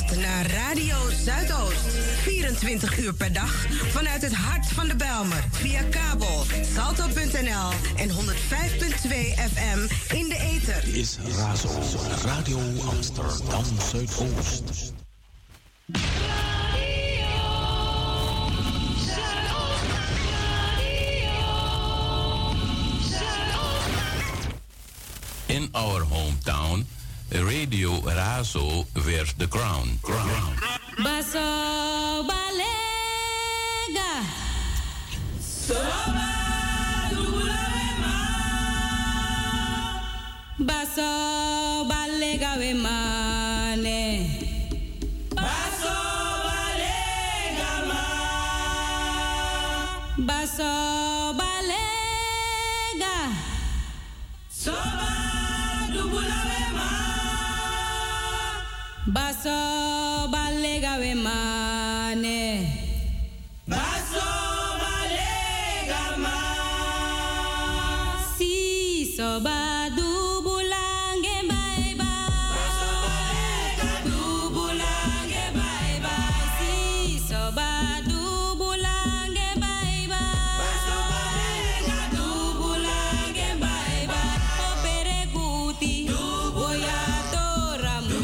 luistert naar Radio Zuidoost. 24 uur per dag vanuit het hart van de Bijlmer. Via kabel, salto.nl en 105.2 FM in de ether. Dit is Razo, Radio Amsterdam Zuidoost. In our hometown, Radio Razo wears the crown. Baso balega. Soba dulema. Baso balega we mane. Baso balega ma. Baso balega. Soba Baso balega we mane. Baso balega ma. Si so badu bulange bye bye. Baso balega du bulange bye bye. Si so badu bulange bye bye. Baso balega du bulange bye bye. Opere guti du boyato ramu.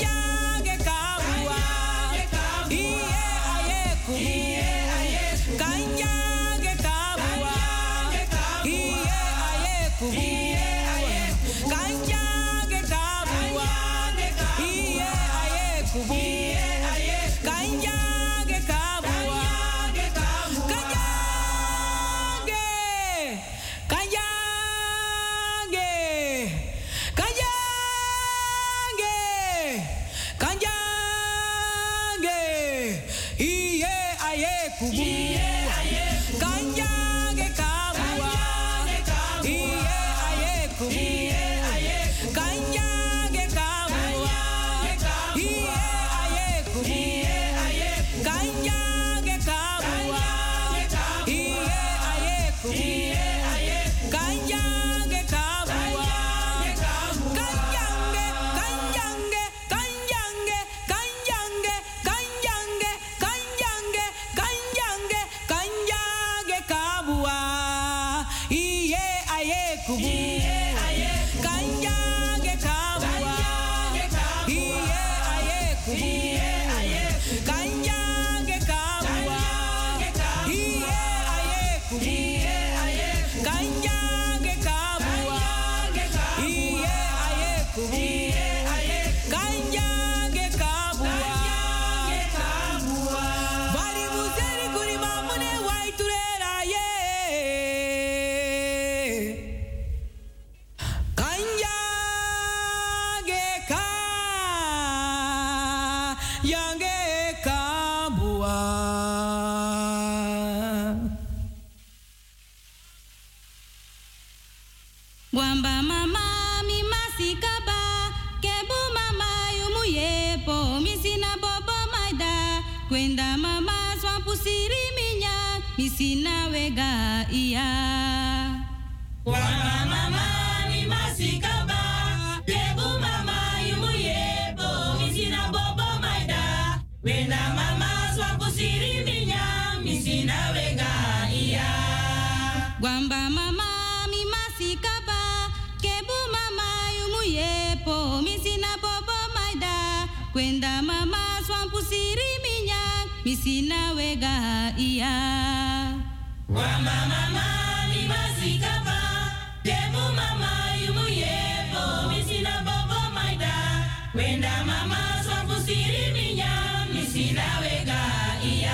Kanya misina wega iya. Wanga mama mi masikaba, yebu mama yumu yebo, misina bobo maida. Wenda mama swapu siri minya, misina wega iya. Gwamba mama mi masikaba, kebu mama yumu yebo, misina bobo maida. Wenda mama swapu siri minya, misina wega iya. Wamba mama mi masikaba, yebu mama yumu yebo, misina bobo maida. Wenda mama swapu siri minya, misina wega iya.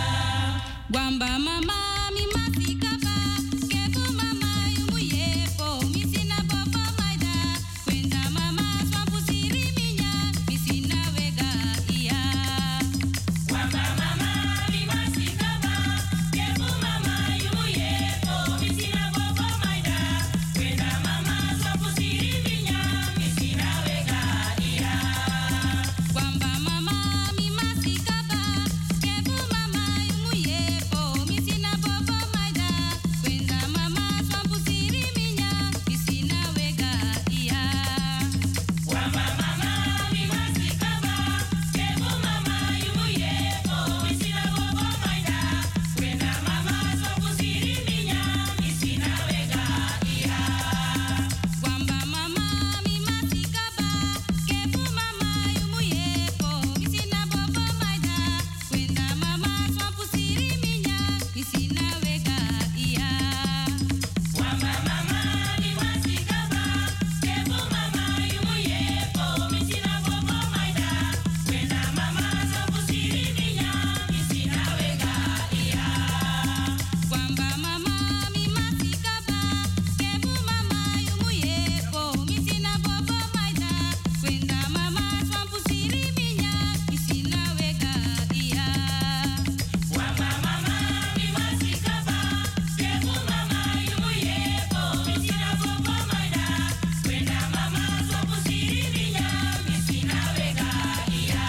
Gwamba mama mi masikaba, kebu mama yumu yebo, misina bobo maida. Wenda mama swapu siri minya, misina wega iya. Wamba mama mi masikaba, yebu mama yumu yebo, misina bobo maida. Wenda mama swapu siri minya, misina wega iya. Gwamba mama mi masikaba, kebu mama yumu yebo, misina bobo maida. Wenda mama swapu siri minya, misina wega iya. Wamba mama mi masikaba, yebu mama yumu yebo, misina bobo maida. Wenda mama swapu siri minya, misina wega iya. Gwamba mama mi masikaba, kebu mama yumu yebo, misina bobo maida. Wenda mama swapu siri minya, misina wega iya. Wamba mama mi masikaba, yebu mama yumu yebo, misina bobo maida. Wenda mama swapu siri minya, misina wega iya. Gwamba mama mi masikaba, kebu mama yumu yebo, misina bobo maida. Wenda mama swapu siri minya, misina wega iya. Wamba mama mi masikaba, yebu mama yumu yebo, misina bobo maida. Wenda mama swapu siri minya, misina wega iya.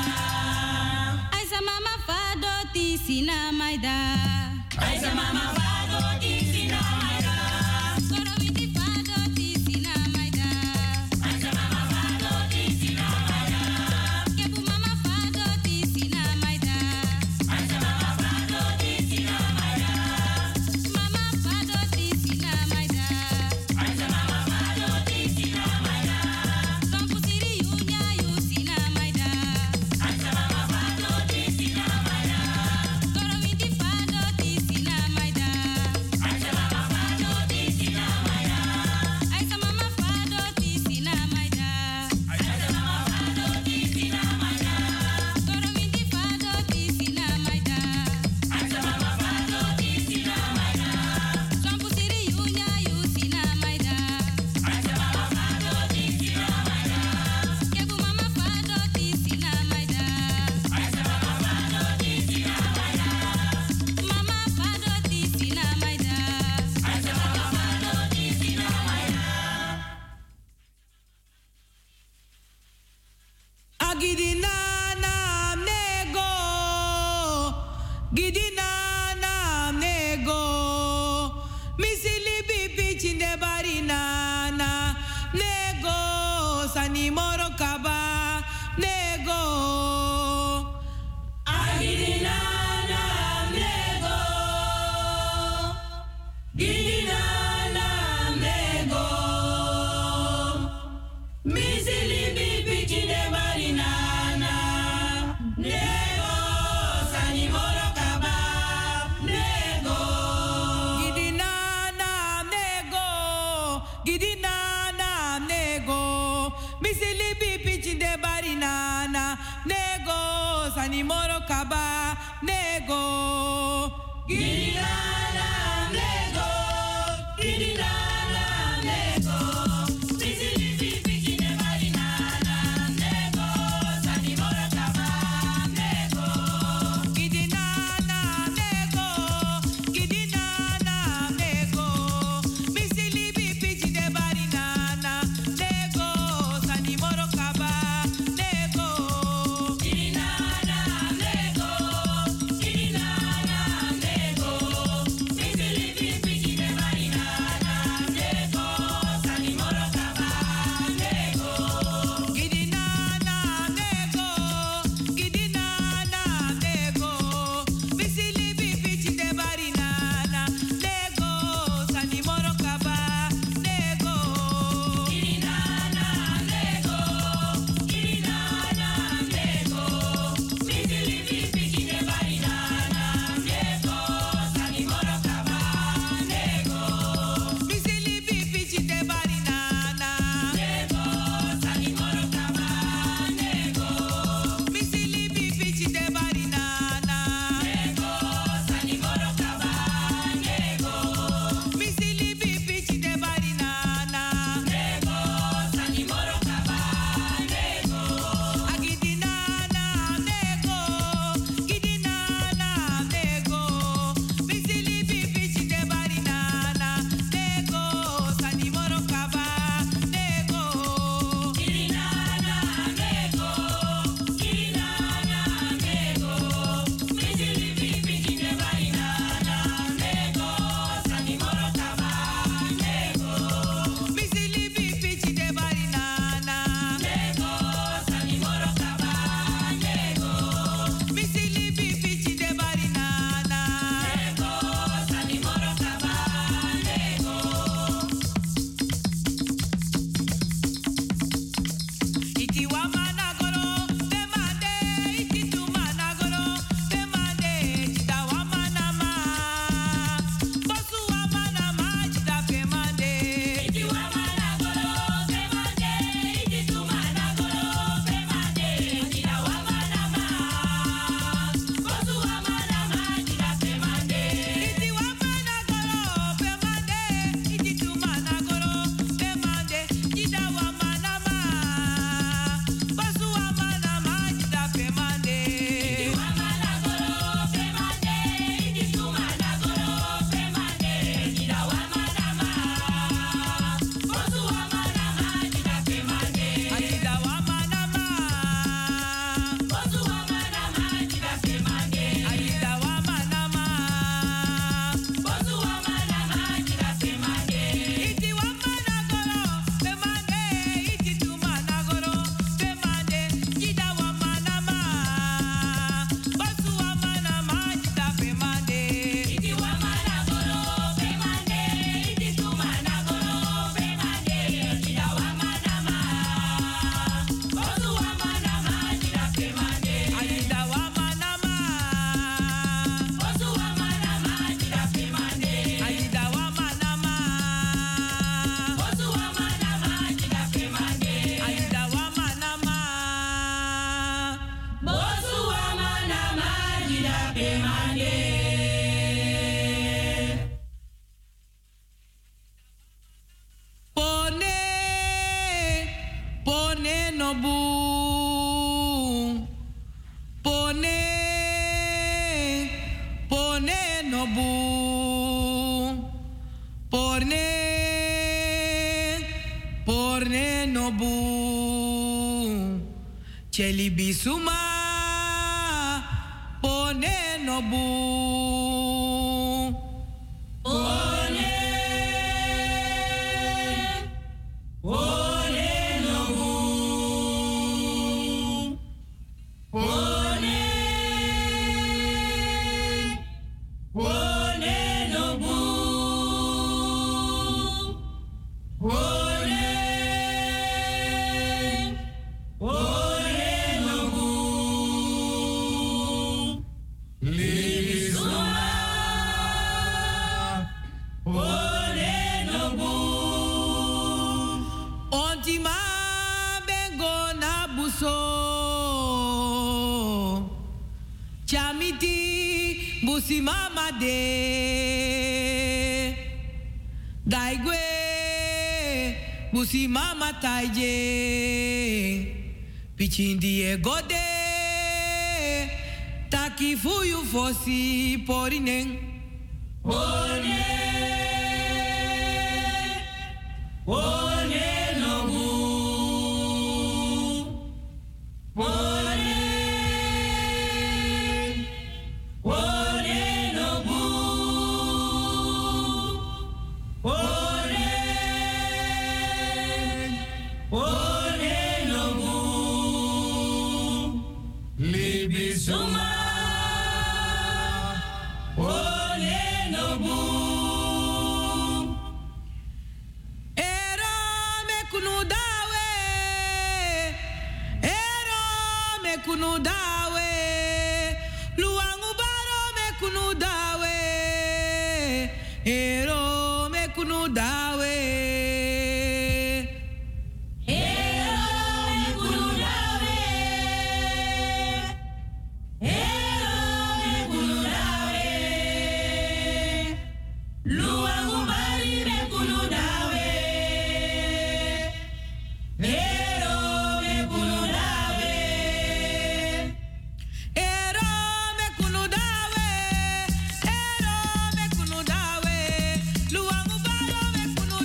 Aisa mama fado ti sina maida. Aisa mama fado ti sina maida. Koro witi fado ti sina maida. Aisa mama fado ti sina maida. Kebu mama fado ti sina maida. Aisa mama fado ti sina maida. Mama fado ti sina maida. Aisa mama fado ti sina maida. Sampu siri yunya yu sina maida. Aisa mama fado ti sina maida. Koro witi fado ti sina maida. Aisa mama fado ti sina maida. Aisa mama fado ti sina maida. Aisa mama fado ti sina maida. Koro witi fado ti sina maida. Aisa mama fado ti sina maida. Sampu siri yunya yu sina maida. Aisa mama fado ti sina maida. Kebu mama fado ti sina maida. Aisa mama fado ti sina maida. Mama fado ti sina maida. Aisa mama fado ti sina maida. Agidina nam nego, gidina nam nego, misili bibi chinde barina na nego, sani moro kaba nego. Agidina nam nego, gidina nam nego, misili bibi chinde barinana, nego, sani moro kaba, nego. Gidina nam nego, gidina nam nego, misili bibi chinde barinana nego, sani moro kaba nego. Gidina nam nego, gidina nam nego, misili bibi chinde barinana, nego, sani moro kaba, nego. Gidina nam nego, gidina nam nego, misili bibi chinde barinana nego, sani moro kaba nego. Gidina nam nego, gidina nam nego, no bu cheli bisuma pone no bu pone no bu pone no bu Busi mama de daigwe busi mama taije pichindi e gode taki fuyu fosi porinen one no bu kunu dawe luangu baro me kunu dawe ero me kunu dawe ero me kunu dawe ero me kunu dawe luangu bari me kunu dawe ero me kunu dawe luangu baro me kunu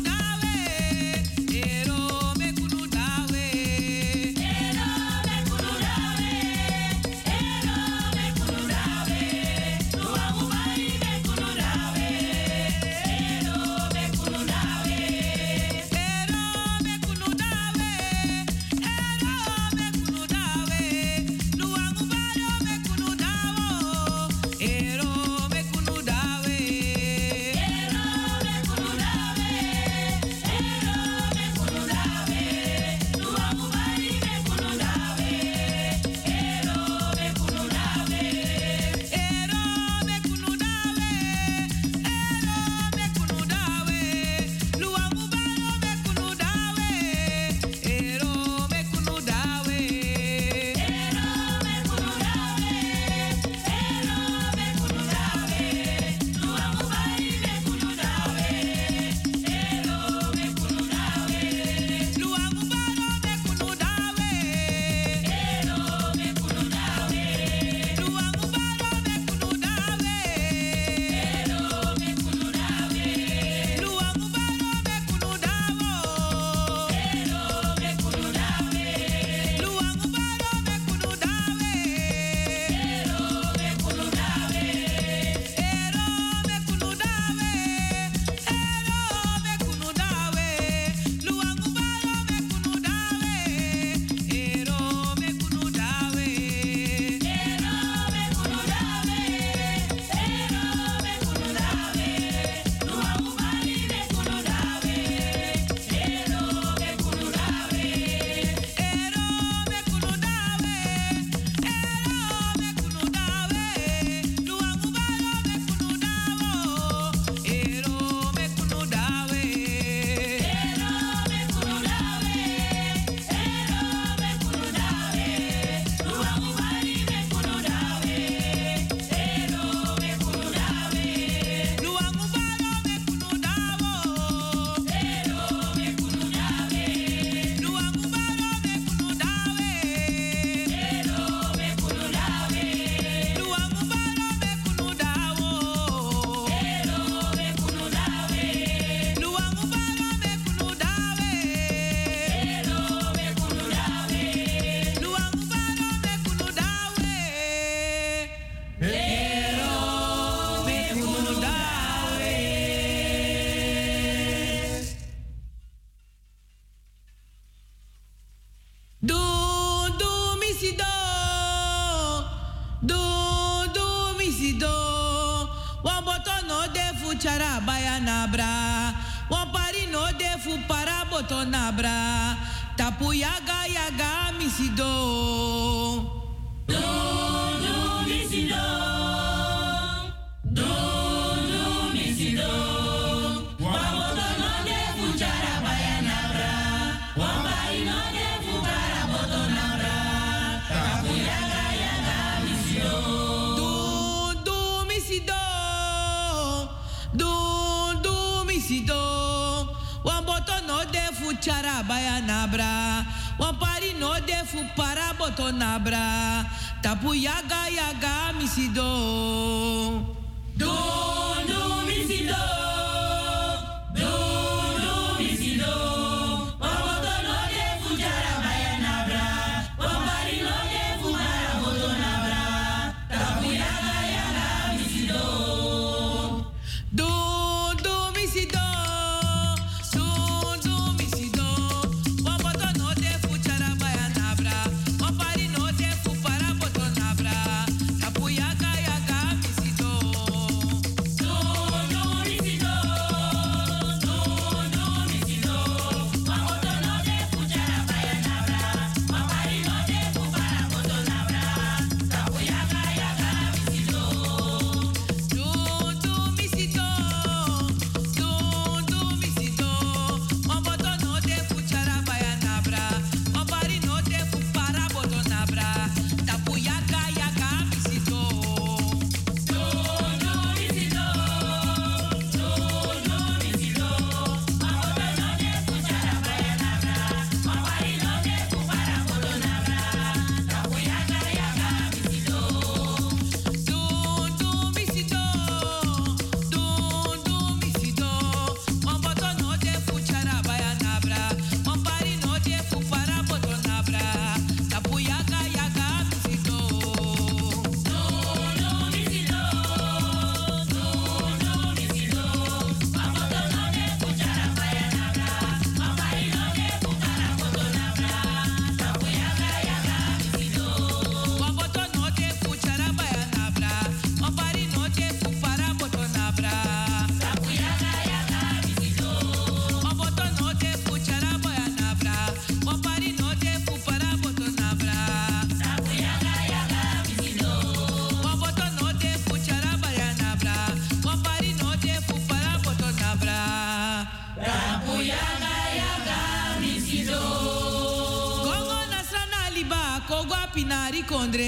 chara baya nabra. Wampari no de fu para boto nabra. Tapu yaga yaga misido. Do misido. Do misido. Waboto no de fu chara baya nabra. Wampari no de fu para boto nabra. Tapu yaga yaga misido. Do misido. Do misido. Wamboto no de fu chara baya nabra. Wampari no de fu para boto nabra. Tapu yaga yaga misido. Do misido. Do misido. Waboto no de fu chara baya nabra. Wampari no de fu para boto nabra. Tapu yaga yaga misido. Do misido. Do misido. Wamboto no de fu chara baya nabra. Wampari no de fu para boto nabra. Tapu yaga yaga misido. Do misido. Do misido. Waboto no de fu chara baya nabra. Wampari no de fu para boto nabra. Tapu yaga yaga misido. Do misido. Do misido. Wamboto no de fu chara baya nabra. Wampari no de fu para boto nabra. Tapu yaga yaga misido. Do misido. Do misido. Waboto no de fu chara baya nabra. Wampari no de fu para boto nabra. Tapu yaga yaga misido. Do misido. Do misido. Wamboto no de fu chara baya nabra. Wampari no de fu para boto nabra. Tapu yaga yaga misido. Do misido. Do misido. Waboto no de fu chara baya nabra. Wampari no de fu para boto nabra. Tapu yaga yaga misido. Wamboto no de fu chara baya nabra. Wampari no de fu para boto nabra. Tapu yaga yaga misido. Wamboto no de fu chara baya nabra. Wampari no de fu para boto nabra. Tapu yaga yaga misido. Wamboto no de fu chara baya nabra. Wampari no de fu para boto nabra. Tapu yaga yaga misido. Gongo nasrana liba kogwa pinari kondre.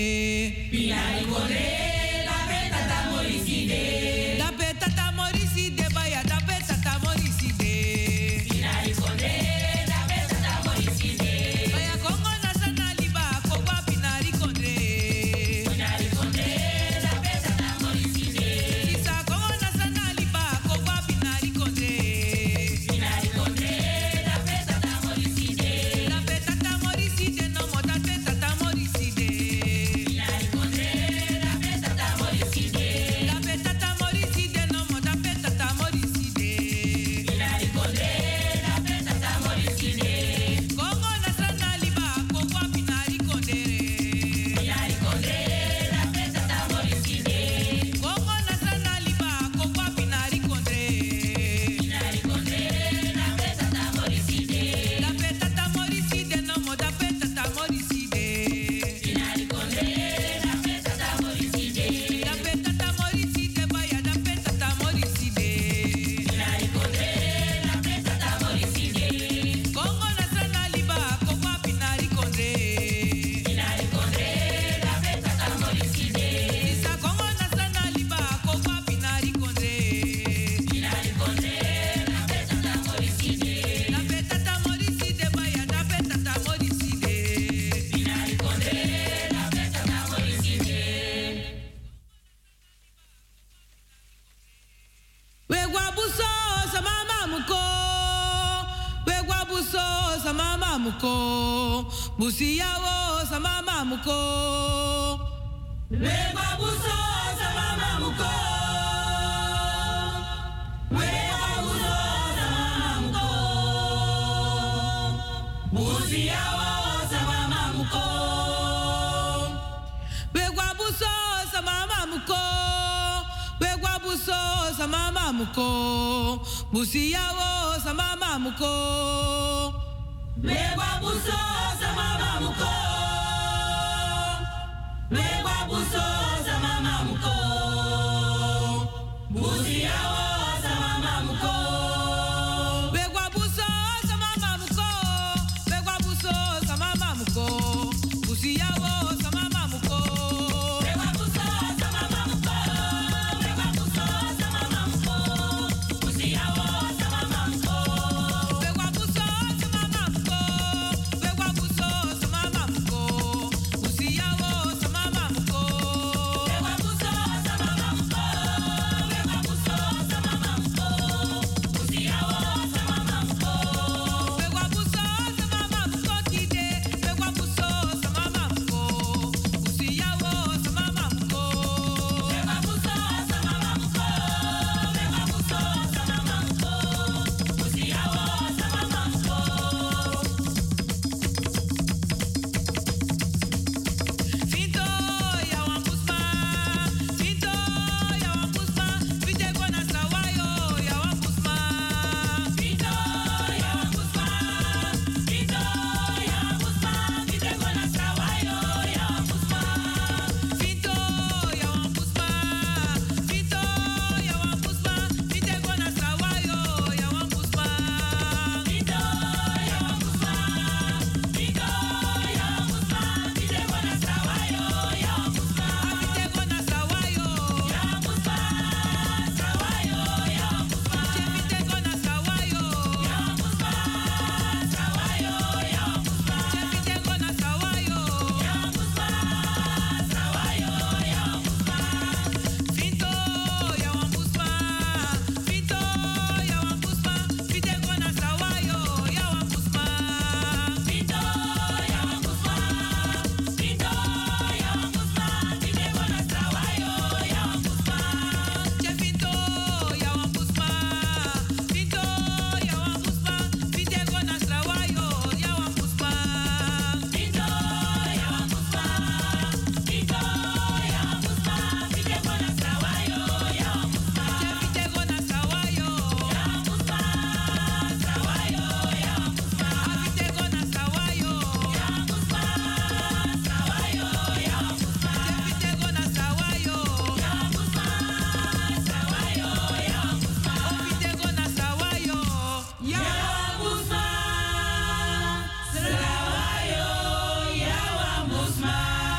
Pinari kondre, la peta tamoriside. Da petata moriside baya da petata moriside. Pinari kondre, la peta tamoriside. Baya gongo nasrana liba kogwa pinari kondre. Pinari kondre, la peta tamoriside. Isa gongo nasrana liba kogwa pinari kondre. Pinari kondre, la peta tamoriside. Da petata moriside no mo da petata moriside. Pinari kondre, la peta tamoriside. Da petata moriside no mo da petata moriside. Pinari kondre, la peta tamoriside. Gongo nasrana liba kogwa pinari kondere. Pinari kondre, la peta tamoriside. Gongo nasrana liba kogwa pinari kondre. Pinari kondre, la peta tamoriside. Da petata moriside no mo da petata moriside. Pinari kondre, la peta tamoriside. Da petata moriside baya da petata moriside. Pinari kondre, la peta tamoriside. Gongo nasrana liba kogwa pinari kondre. Pinari kondre, la peta tamoriside. Isa gongo nasrana liba kogwa pinari kondre. Pinari kondre, la peta tamoriside. Da petata moriside baya da petata moriside. Pinari kondre, la peta tamoriside. Wegwa buso sama mamuko. Wegwa buso sama mamuko. Busiyawo sama mamuko. Wegwa buso sama mamuko. Wegwa buso sama mamuko. Busiyawo sama mamuko. Wegwa buso sama mamuko. Wegwa buso samama muko. Busiyawo samama muko. Begwa buso samama muko. Begwa buso samama muko. Busiyawo samama muko. Begwa buso samama muko. Begwa buso samama muko. Busiyawo samama muko. Begwa buso samama muko. Begwa buso samama muko. Busiyawo samama muko. Begwa buso samama muko. Begwa buso samama muko. Busiyawo samama muko. Begwa buso samama muko. Begwa buso samama muko. Busiyawo samama muko. Begwa buso samama muko kide. Begwa buso samama muko. Busiyawo samama muko. Begwa buso samama muko. Begwa buso samama muko. Busiyawo samama muko. Finto ya wampusma. Finto ya wampusma. Vite kona sawayo ya wampusma. Vito ya wampusma. Vito ya wampusma. Vite kona sawayo ya wampusma. Finto ya wampusma. Finto ya wampusma. Vite kona sawayo ya wampusma. Vito ya wampusma. Vito ya wampusma. Vite kona sawayo ya wampusma. Vite kona sawayo. Ya wampusma. Sawayo ya wampusma. Vite kona sawayo. Ya wampusma. Sawayo ya wampusma. Vite kona sawayo. Ya wampusma. Sawayo ya wampusma. Finto ya wampusma. Finto ya wampusma. Vite kona sawayo ya wampusma. Vito ya wampusma. Vito ya wampusma. Vite kona sawayo ya wampusma. Finto ya wampusma. Finto ya wampusma. Vite kona sawayo ya wampusma. Vito ya wampusma. Vito ya wampusma. Vite kona sawayo ya wampusma. Vite kona sawayo. Ya wampusma. Sawayo ya wampusma. Vite kona sawayo. Ya wampusma. Sawayo ya wampusma. Vite kona sawayo. Ya wampusma. Sawayo ya wampusma. Vite kona sawayo. Ya wampusma. Sawayo ya wampusma.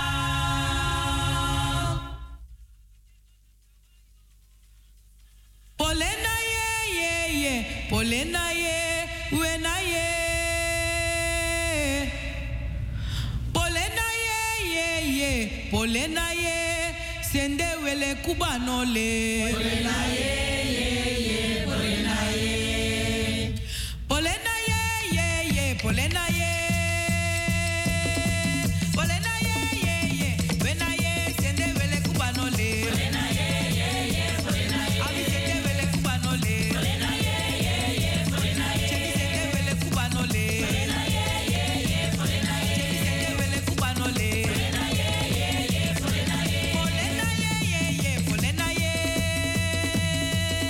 Polena ye. Polena ye. Wena ye. Polena ye. Polena ye. Sende wele kubanole. Polena ye. Polena ye. Polena ye. Polena ye. Polena ye. Wena ye. Sende wele kubanole. Polena ye. Abi sende wele kubanole. Polena ye. Chebi sende wele kubanole. Polena ye. Chebi sende wele kubanole. Polena ye. Polena ye. Polena ye.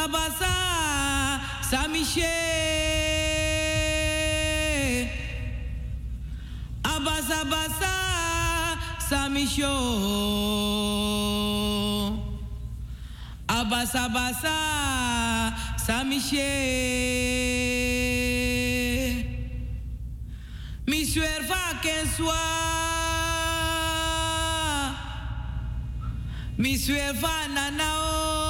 Abasa basa samishe. Abasa basa samisho. Abasa basa samishe. Mi suerva ken swa. Mi suerva nanao.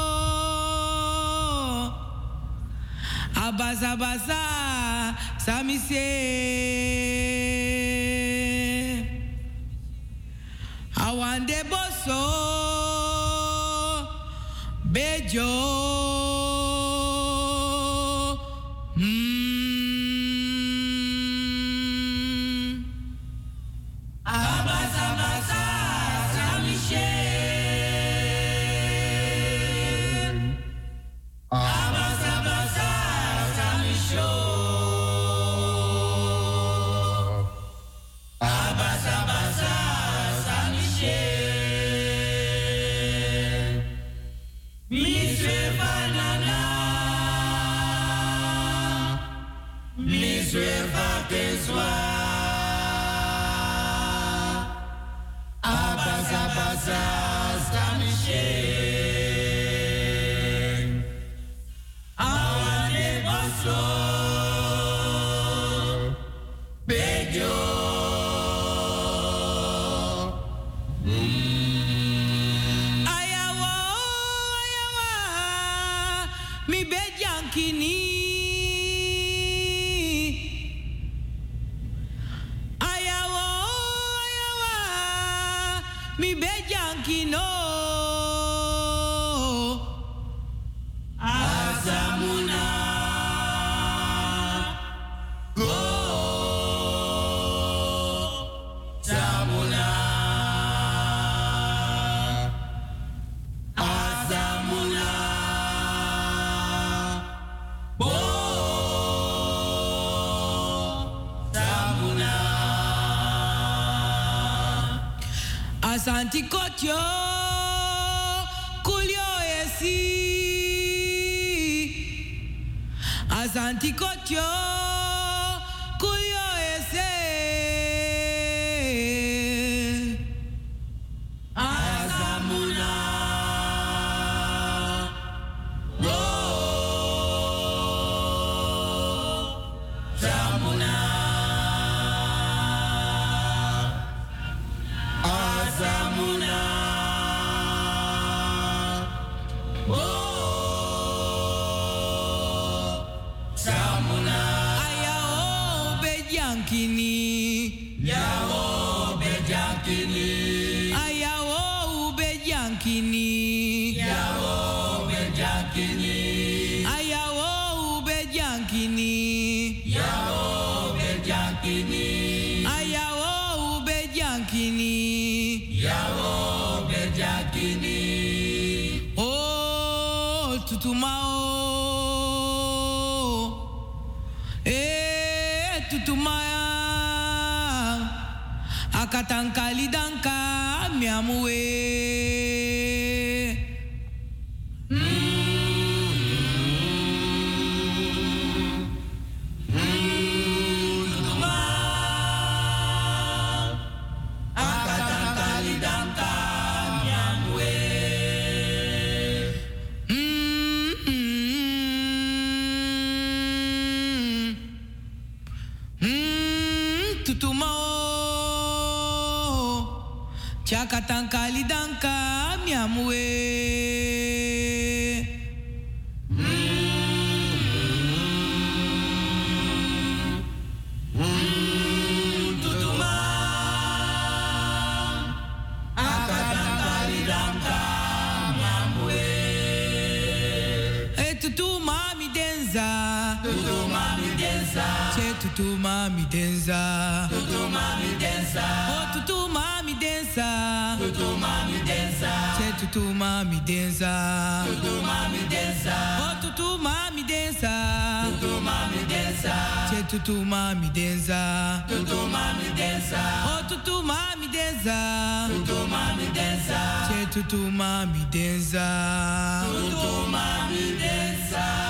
Abasa basa samise. Awande boso bejo. Abasa basa samise. Abasa basa samisho. Abasa basa samishe. Mi sueva nana. Mi sueva que soa. Abasa basa samishe. Awande boso bejo. Ayawa, ayawa, mi bejankini. Ayawa, ayawa, mi bejankino. Azamuna go Zamuna Azamuna bo Zamuna Asanti Kotyo Kulyo esi Azanti Kotyo Kulyo ese Azamuna Go Zamuna Azamuna Go Zamuna Ayao bejankini. Yao bejankini. Ayao bejankini. Yao bejankini. Ayao bejankini. Yao bejankini. Ayao bejankini. Yao bejankini. Oh tutumao. Tutumaya akatankali danka miamue. Tutuma akatankali danka miamue. Tutumao chakatankali danka miamue. Tutuma akatankali danka miamue. Tutuma mi denza. Tutuma mi denza. Che tutuma mi denza. Tutuma mi denza. Oh tutuma mi denza. Tutuma mi denza. Che tutuma mi denza. Tutuma mi denza. Oh tutuma mi denza. Tutuma mi denza. Che tutuma mi denza. Tutuma mi denza. Oh tutuma mi denza. Tutuma mi denza. Che tutu mami denza. Tutu mami denza.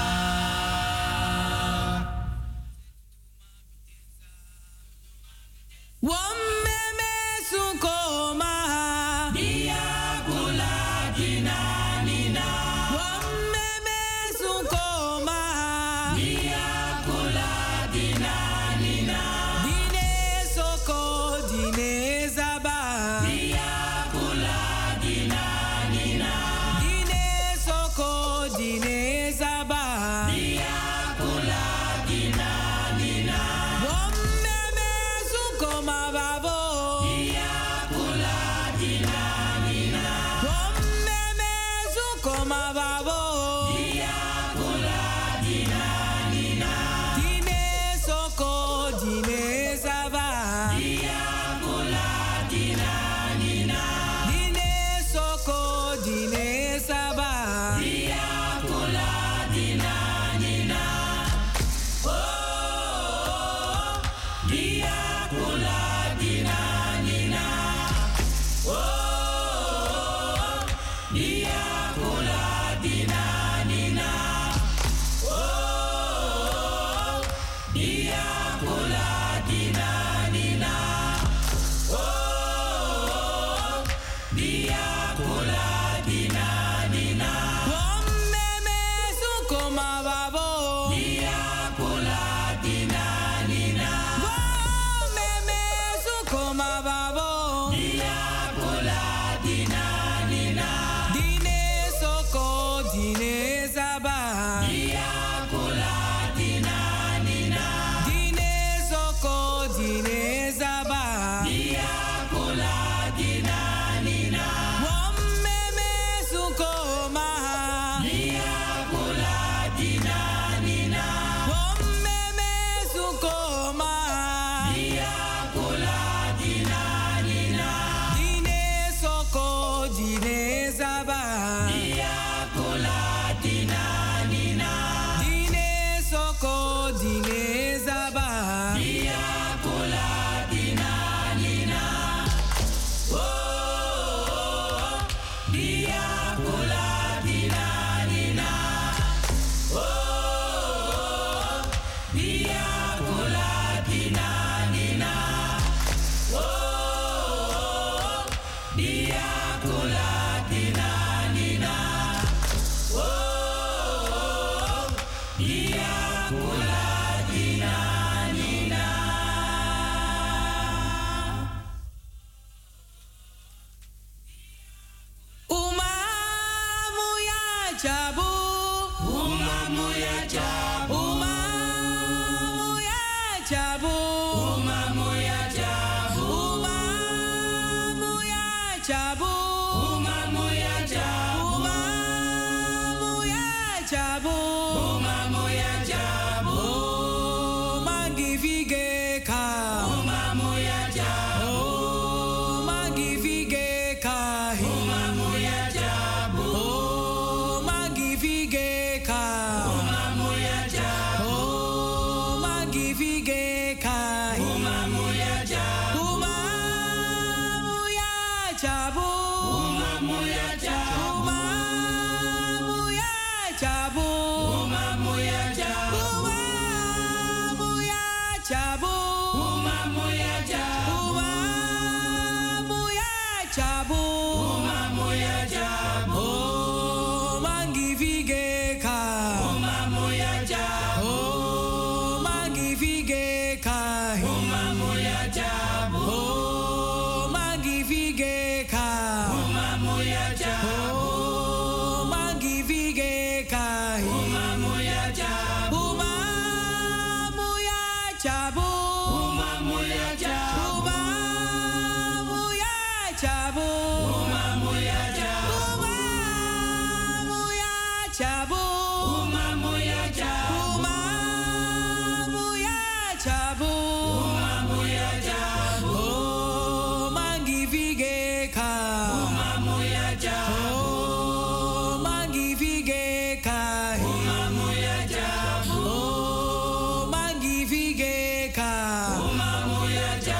Uma mulher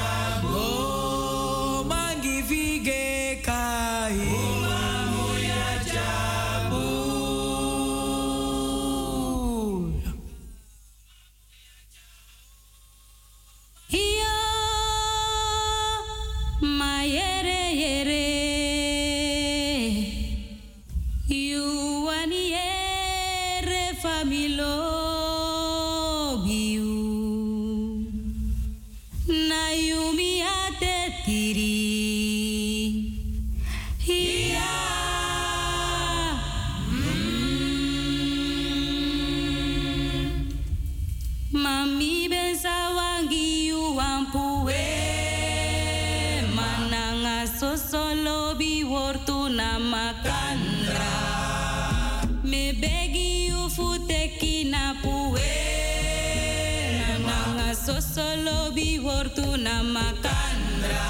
na makandra. Me begi you futeki na puwe. Nanga sosolo bi wortu na makandra.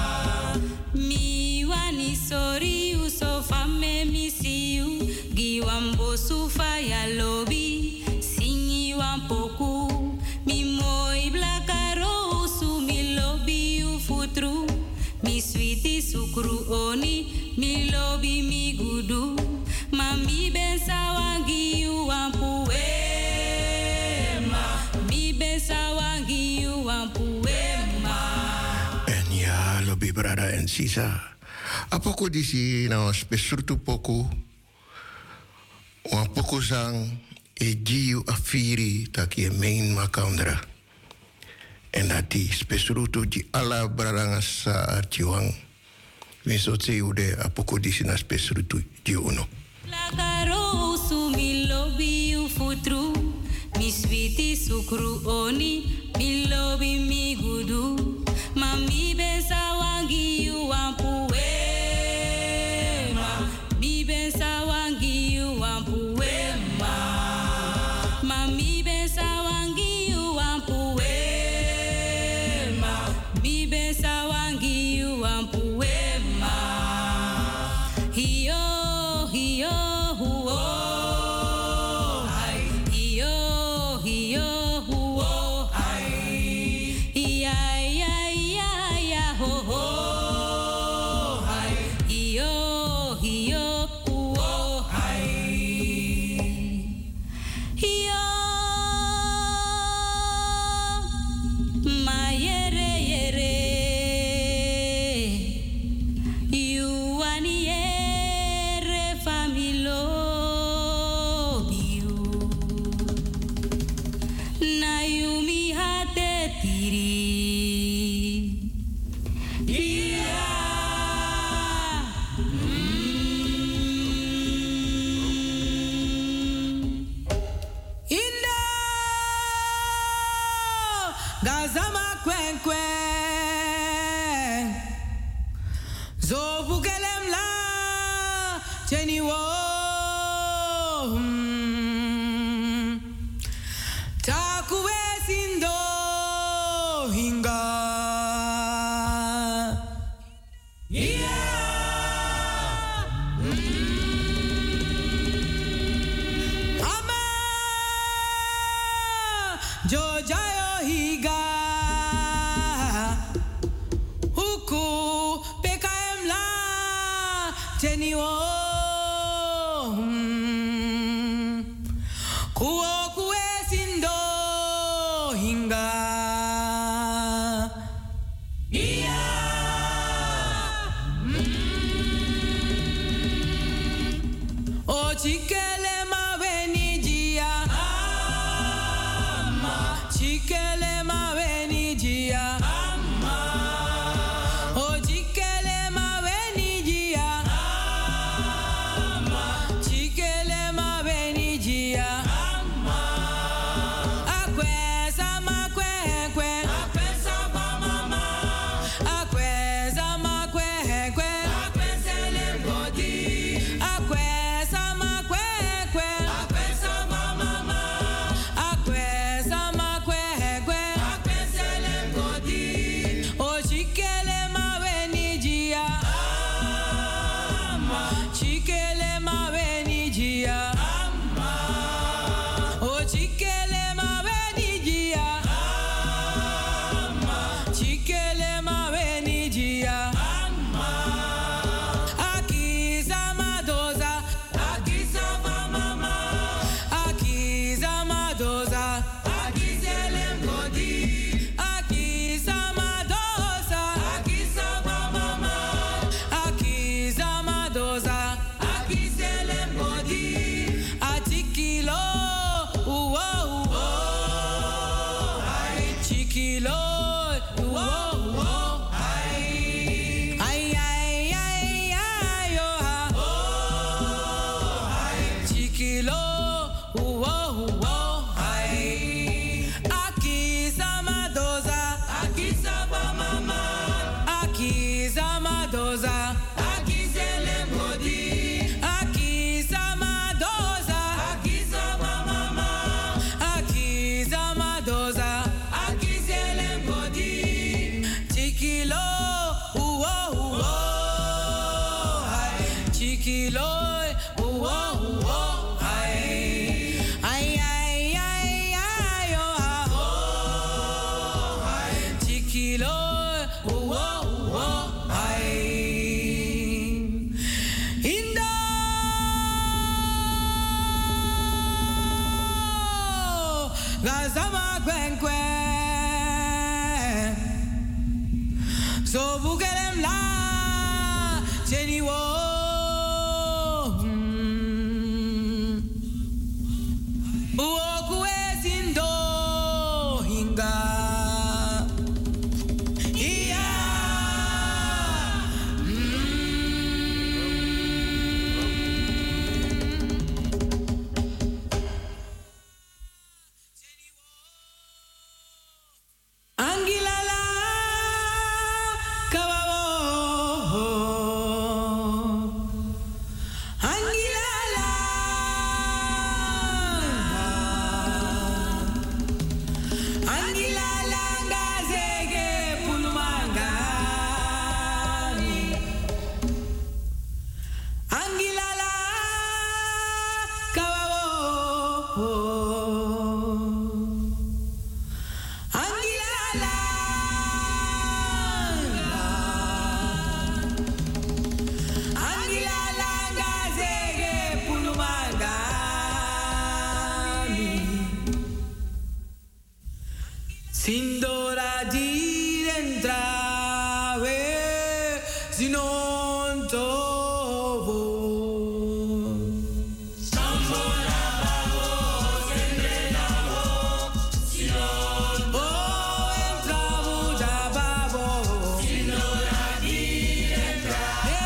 Mi wani sorry you so fame mi see you. Giwambo sufa ya lobi. Singi wampoku. Mi moi blakaro su mi lobi you futru. Mi sweetie sukru oni. Mi lobi mi gudu. Mami ben sawangi you ampuema. Mi ben sawangi you ampuema. En ja, lobby brada en sisa. Apoko disi na spesrutu poku. Wan poku sang e giu afiri taki e main makandra. En dat die spesrutu ji ala brada sa archiwang. Winsot se ude apoko disi na spesrutu ji uno. Plakaro su mi lobi u futru. Mi sweetie sukru oni. Mi lobi mi gudu. Mami besa wangi u ampuema. Mi besa wangi u ampuema. Mami besa wangi u ampuema. Mi besa wangi u ampuema. Hiyo. Akiza madoza, akizele Chikiloi, oh, oh, oh, ay. Ay, ay, ay, ay, oh, oh, ay. Chikiloi, oh, oh, oh, ay. Indo, Gazama Gwen Gwen. So bukelem la, Jenny wo. Sindora di entrave sinon tovo. Sambora babo sendrenavo sinon oh entravo da babo. Sindora di entrave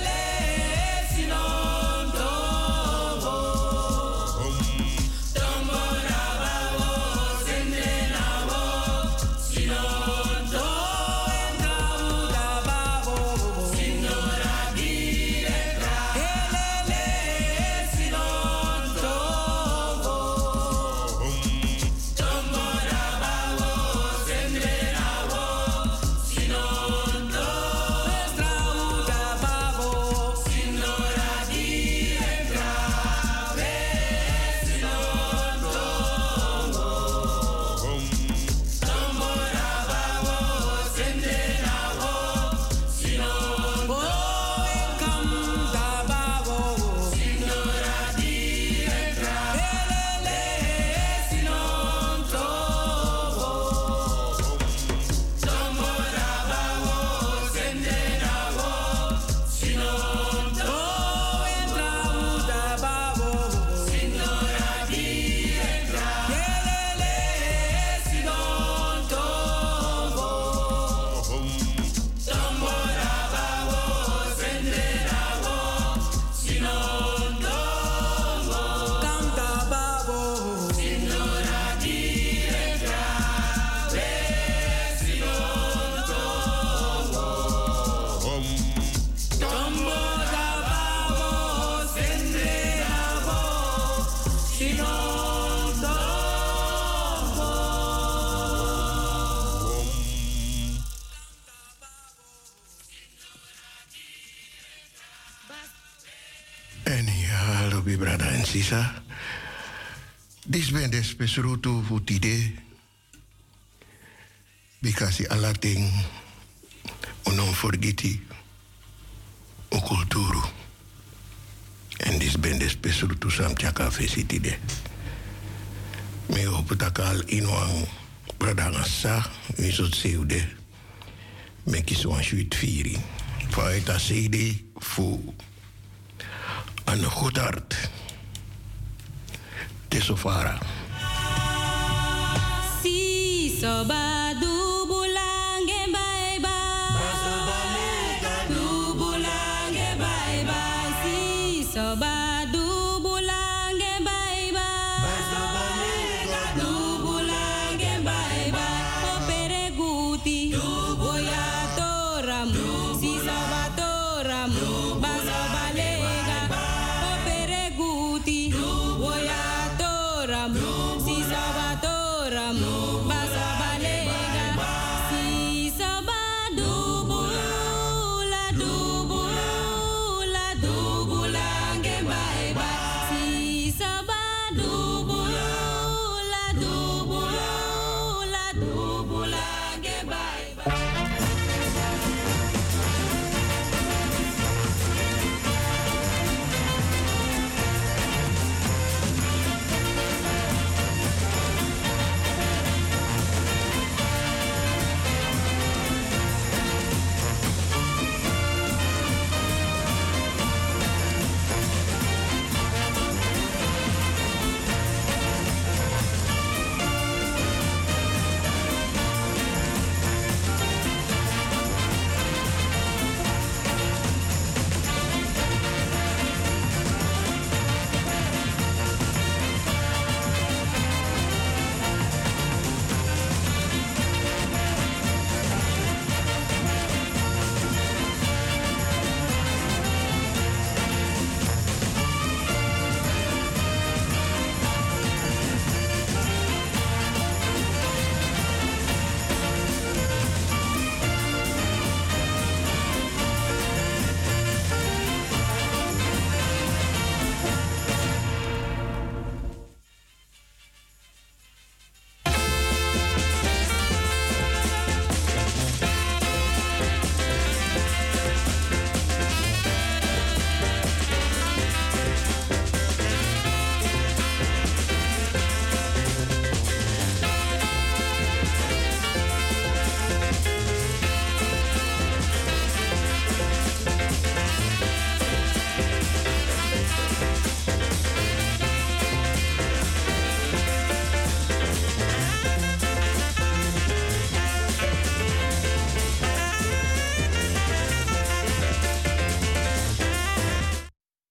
sinon tovo. Sambora babo sendrenavo. Brada en Sisa. Dis ben des pesrutu futide. Because alating unon forgeti o kulturu. En dis ben des pesrutu sam chaka fesitide. Me hoputakal inwang brada ngasa wisot seude. Me kiswan shuit firi. Faita sede fu een goed hart. Tesofara. Si soba.